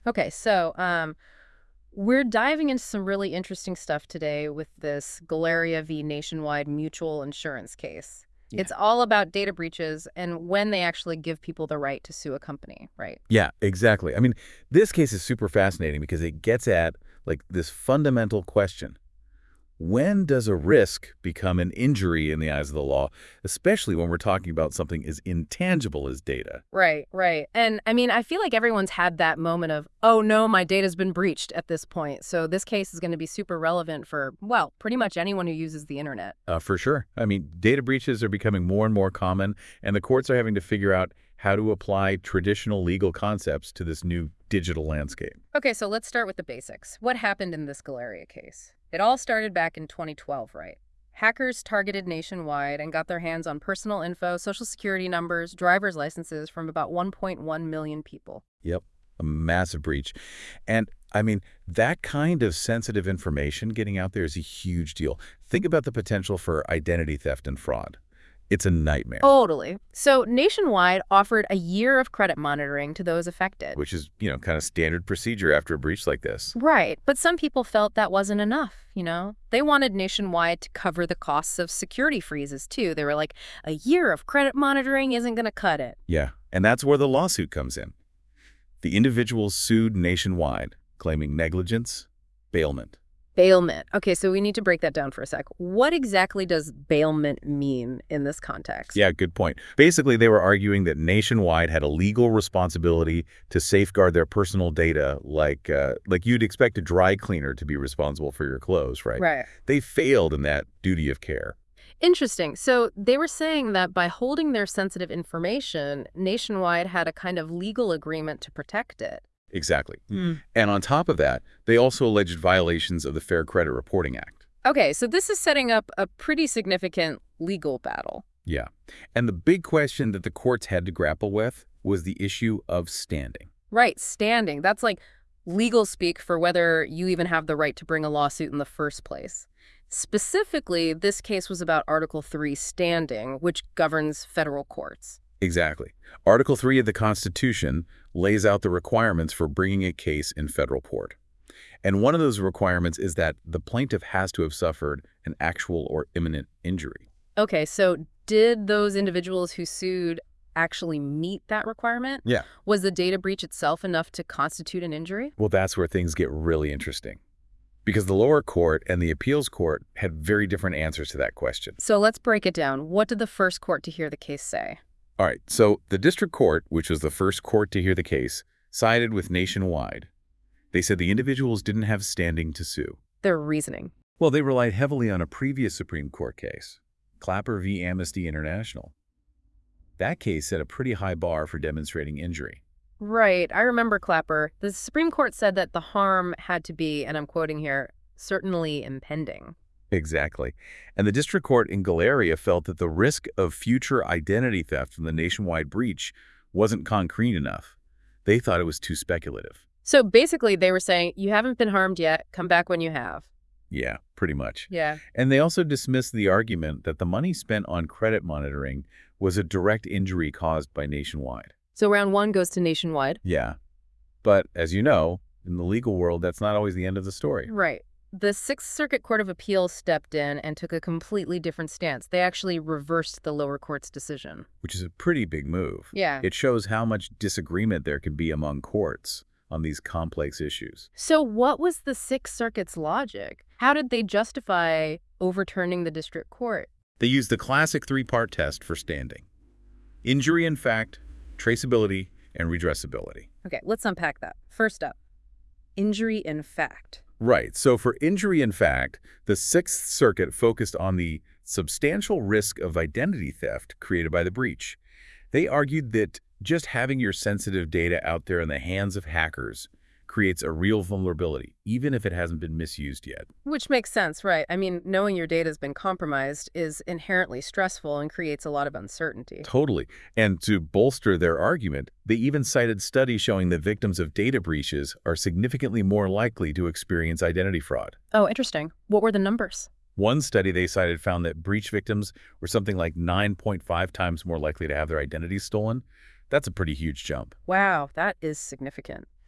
Okay, so we're diving into some really interesting stuff today with this Galeria v. Nationwide Mutual Insurance case. Yeah. It's all about data breaches and when they actually give people the right to sue a company, right? Yeah, exactly. I mean, this case is super fascinating because it gets at like this fundamental question. When does a risk become an injury in the eyes of the law, especially when we're talking about something as intangible as data? Right, right. And I mean, I feel like everyone's had that moment of, oh no, my data's been breached at this point. So this case is going to be super relevant for, well, pretty much anyone who uses the internet. For sure. I mean, data breaches are becoming more and more common, and the courts are having to figure out how to apply traditional legal concepts to this new digital landscape. Okay, so let's start with the basics. What happened in this Galeria case? It all started back in 2012, right? Hackers targeted Nationwide and got their hands on personal info, social security numbers, driver's licenses from about 1.1 million people. Yep, a massive breach. And I mean, that kind of sensitive information getting out there is a huge deal. Think about the potential for identity theft and fraud. It's a nightmare, Totally. So Nationwide offered a year of credit monitoring to those affected. which is, kind of standard procedure after a breach like this. Right, but some people felt that wasn't enough. They wanted Nationwide to cover the costs of security freezes, too. They were like, a year of credit monitoring isn't going to cut it. Yeah, and that's where the lawsuit comes in. The individuals sued Nationwide, claiming negligence, bailment. Bailment. Okay, so we need to break that down for a sec. What exactly does bailment mean in this context? Yeah, good point. Basically, they were arguing that Nationwide had a legal responsibility to safeguard their personal data like you'd expect a dry cleaner to be responsible for your clothes, right? Right. They failed in that duty of care. Interesting. So they were saying that by holding their sensitive information, Nationwide had a kind of legal agreement to protect it. Exactly. And on top of that, they also alleged violations of the Fair Credit Reporting Act. Okay, so this is setting up a pretty significant legal battle. Yeah. And the big question that the courts had to grapple with was the issue of standing. Right, standing. That's like legal speak for whether you even have the right to bring a lawsuit in the first place. Specifically, this case was about Article 3 standing, which governs federal courts. Exactly. Article 3 of the Constitution lays out the requirements for bringing a case in federal court. And one of those requirements is that the plaintiff has to have suffered an actual or imminent injury. Okay, so did those individuals who sued actually meet that requirement? Yeah. Was the data breach itself enough to constitute an injury? Well, that's where things get really interesting. Because the lower court and the appeals court had very different answers to that question. So let's break it down. What did the first court to hear the case say? All right, so the district court, which was the first court to hear the case, sided with Nationwide. They said the individuals didn't have standing to sue. Their reasoning. Well, they relied heavily on a previous Supreme Court case, Clapper v. Amnesty International. That case set a pretty high bar for demonstrating injury. Right, I remember Clapper. The Supreme Court said that the harm had to be, and I'm quoting here, certainly impending. Exactly. And the district court in Galeria felt that the risk of future identity theft from the Nationwide breach wasn't concrete enough. They thought it was too speculative. So basically, they were saying, you haven't been harmed yet. Come back when you have. Yeah, pretty much. Yeah. And they also dismissed the argument that the money spent on credit monitoring was a direct injury caused by Nationwide. So round one goes to Nationwide. Yeah. But as you know, in the legal world, that's not always the end of the story. Right. The Sixth Circuit Court of Appeals stepped in and took a completely different stance. They actually reversed the lower court's decision. Which is a pretty big move. Yeah. It shows how much disagreement there can be among courts on these complex issues. So what was the Sixth Circuit's logic? How did they justify overturning the district court? They used the classic three-part test for standing: injury in fact, traceability, and redressability. Okay, let's unpack that. First up, injury in fact. Right. So for injury in fact, the Sixth Circuit focused on the substantial risk of identity theft created by the breach. They argued that just having your sensitive data out there in the hands of hackers creates a real vulnerability, even if it hasn't been misused yet. Which makes sense, right? I mean, knowing your data has been compromised is inherently stressful and creates a lot of uncertainty. Totally. And to bolster their argument, they even cited studies showing that victims of data breaches are significantly more likely to experience identity fraud. Oh, interesting. What were the numbers? One study they cited found that breach victims were something like 9.5 times more likely to have their identities stolen. That's a pretty huge jump. Wow, that is significant.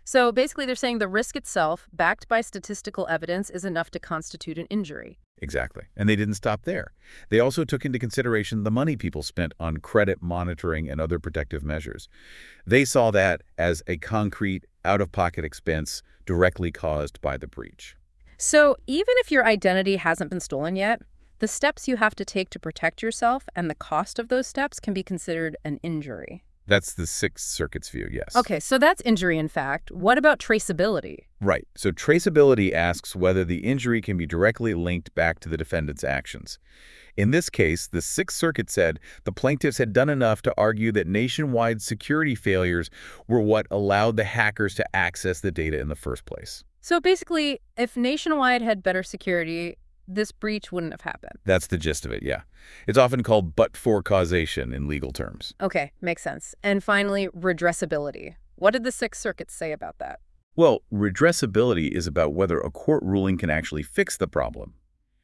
So basically, they're saying the risk itself, backed by statistical evidence, is enough to constitute an injury. Exactly. And they didn't stop there. They also took into consideration the money people spent on credit monitoring and other protective measures. They saw that as a concrete, out-of-pocket expense directly caused by the breach. So even if your identity hasn't been stolen yet, the steps you have to take to protect yourself and the cost of those steps can be considered an injury. That's the Sixth Circuit's view, yes. Okay, so that's injury in fact. What about traceability? Right. So traceability asks whether the injury can be directly linked back to the defendant's actions. In this case, the Sixth Circuit said the plaintiffs had done enough to argue that nationwide security failures were what allowed the hackers to access the data in the first place. So basically, if Nationwide had better security, this breach wouldn't have happened. That's the gist of it, yeah. It's often called but-for causation in legal terms. Okay, makes sense. And finally, redressability. What did the Sixth Circuit say about that? Well, redressability is about whether a court ruling can actually fix the problem.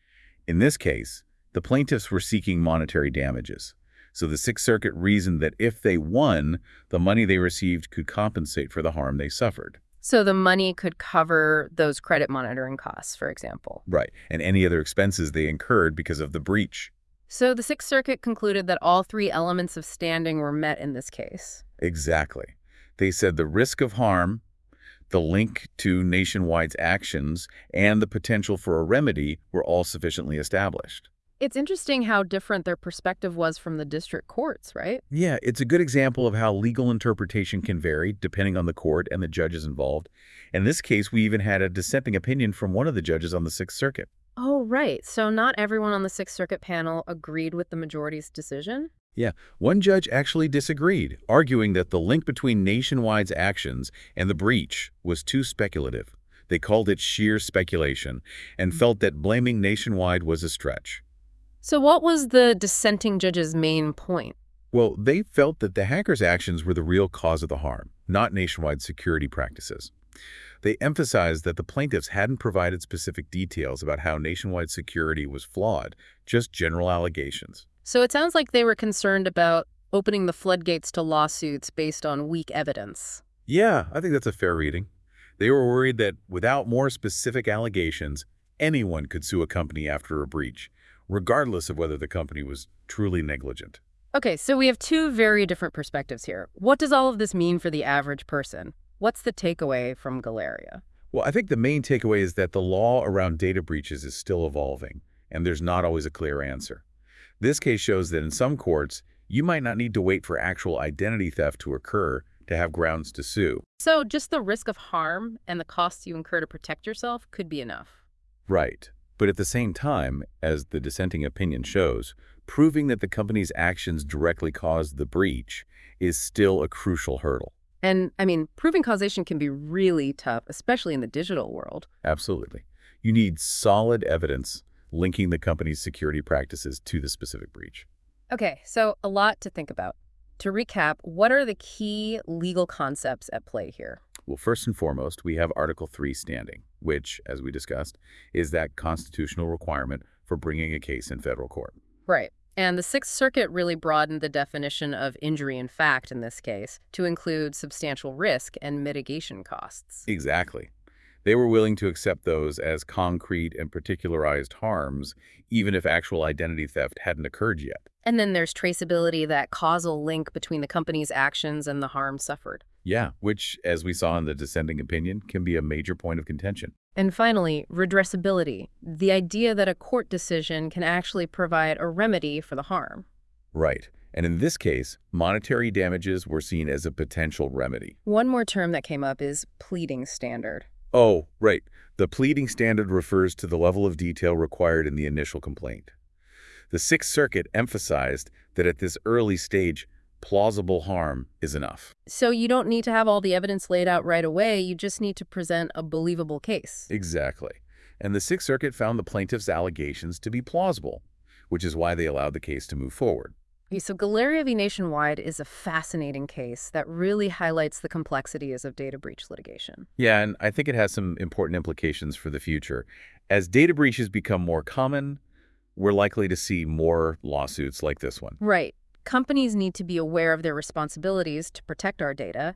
In this case, the plaintiffs were seeking monetary damages. So the Sixth Circuit reasoned that if they won, the money they received could compensate for the harm they suffered. So the money could cover those credit monitoring costs, for example. Right, and any other expenses they incurred because of the breach. So the Sixth Circuit concluded that all three elements of standing were met in this case. Exactly. They said the risk of harm, the link to Nationwide's actions, and the potential for a remedy were all sufficiently established. It's interesting how different their perspective was from the district courts, right? Yeah, it's a good example of how legal interpretation can vary depending on the court and the judges involved. In this case, we even had a dissenting opinion from one of the judges on the Sixth Circuit. Oh, right. So not everyone on the Sixth Circuit panel agreed with the majority's decision? Yeah, one judge actually disagreed, arguing that the link between Nationwide's actions and the breach was too speculative. They called it sheer speculation and felt that blaming Nationwide was a stretch. So what was the dissenting judge's main point? Well, they felt that the hackers' actions were the real cause of the harm, not Nationwide's security practices. They emphasized that the plaintiffs hadn't provided specific details about how Nationwide security was flawed, just general allegations. So it sounds like they were concerned about opening the floodgates to lawsuits based on weak evidence. Yeah, I think that's a fair reading. They were worried that without more specific allegations, anyone could sue a company after a breach, regardless of whether the company was truly negligent. Okay, so we have two very different perspectives here. What does all of this mean for the average person? What's the takeaway from Galeria? Well, I think the main takeaway is that the law around data breaches is still evolving, and there's not always a clear answer. This case shows that in some courts, you might not need to wait for actual identity theft to occur to have grounds to sue. So just the risk of harm and the costs you incur to protect yourself could be enough. Right. But at the same time, as the dissenting opinion shows, proving that the company's actions directly caused the breach is still a crucial hurdle. And, I mean, proving causation can be really tough, especially in the digital world. Absolutely. You need solid evidence linking the company's security practices to the specific breach. Okay, so a lot to think about. To recap, what are the key legal concepts at play here? Well, first and foremost, we have Article 3 standing, which, as we discussed, is that constitutional requirement for bringing a case in federal court. Right. And the Sixth Circuit really broadened the definition of injury in fact in this case to include substantial risk and mitigation costs. Exactly. They were willing to accept those as concrete and particularized harms, even if actual identity theft hadn't occurred yet. And then there's traceability, that causal link between the company's actions and the harm suffered. Yeah, which, as we saw in the dissenting opinion, can be a major point of contention. And finally, redressability, the idea that a court decision can actually provide a remedy for the harm. Right. And in this case, monetary damages were seen as a potential remedy. One more term that came up is pleading standard. Oh, right. The pleading standard refers to the level of detail required in the initial complaint. The Sixth Circuit emphasized that at this early stage, plausible harm is enough. So you don't need to have all the evidence laid out right away, you just need to present a believable case. Exactly. And the Sixth Circuit found the plaintiff's allegations to be plausible, which is why they allowed the case to move forward. Okay, so Galeria v. Nationwide is a fascinating case that really highlights the complexities of data breach litigation. Yeah, and I think it has some important implications for the future. As data breaches become more common, we're likely to see more lawsuits like this one. Right. Companies need to be aware of their responsibilities to protect our data,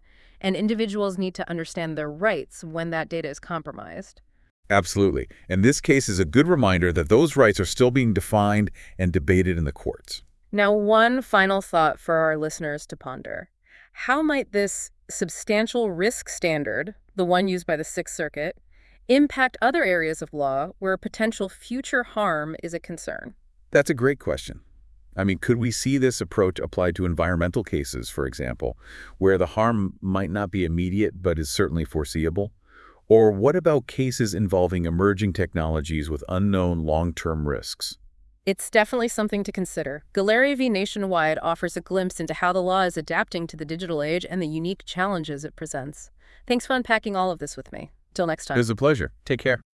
and individuals need to understand their rights when that data is compromised. Absolutely. And this case is a good reminder that those rights are still being defined and debated in the courts. Now, one final thought for our listeners to ponder. How might this substantial risk standard, the one used by the Sixth Circuit, impact other areas of law where potential future harm is a concern? That's a great question. I mean, could we see this approach applied to environmental cases, for example, where the harm might not be immediate but is certainly foreseeable? Or what about cases involving emerging technologies with unknown long-term risks? It's definitely something to consider. Galeria v. Nationwide offers a glimpse into how the law is adapting to the digital age and the unique challenges it presents. Thanks for unpacking all of this with me. Till next It time. was a pleasure. Take care.